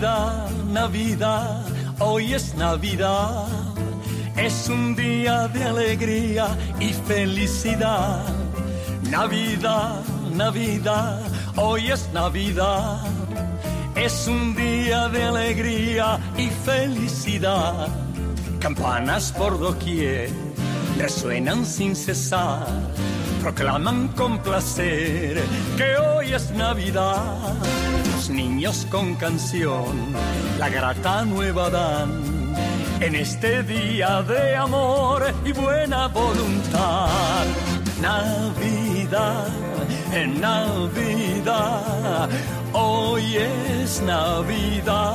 Navidad, Navidad, hoy es Navidad. Es un día de alegría y felicidad. Navidad, Navidad, hoy es Navidad. Es un día de alegría y felicidad. Campanas por doquier resuenan sin cesar. Proclaman con placer que hoy es Navidad. Los niños con canción la grata nueva dan. En este día de amor y buena voluntad. Navidad, en Navidad, hoy es Navidad.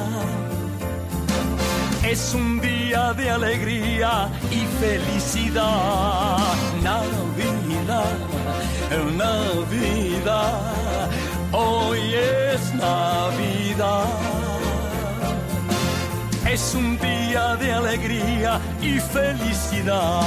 Es un día de alegría y felicidad. Navidad, en Navidad, hoy es Navidad. Es un día de alegría y felicidad.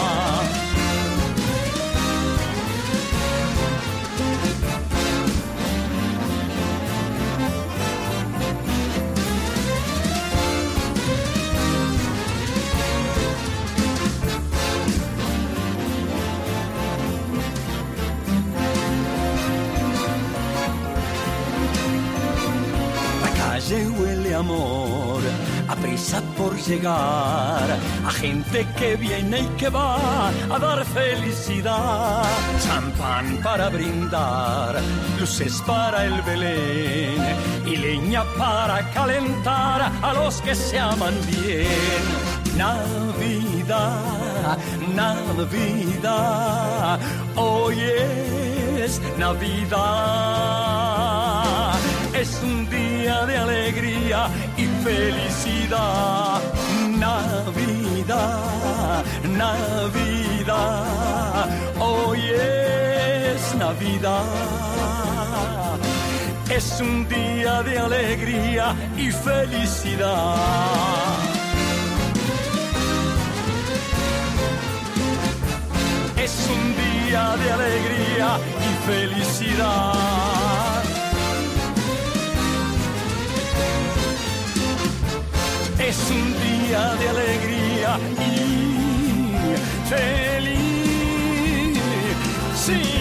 La calle huele a amor, a prisa por llegar, a gente que viene y que va a dar felicidad. Champán para brindar, luces para el Belén y leña para calentar a los que se aman bien. Navidad, Navidad, hoy es Navidad. Es un día de alegría y felicidad. Navidad, Navidad, hoy es Navidad. Es un día de alegría y felicidad. Es un día de alegría y felicidad. Es un día de alegría y felicidad.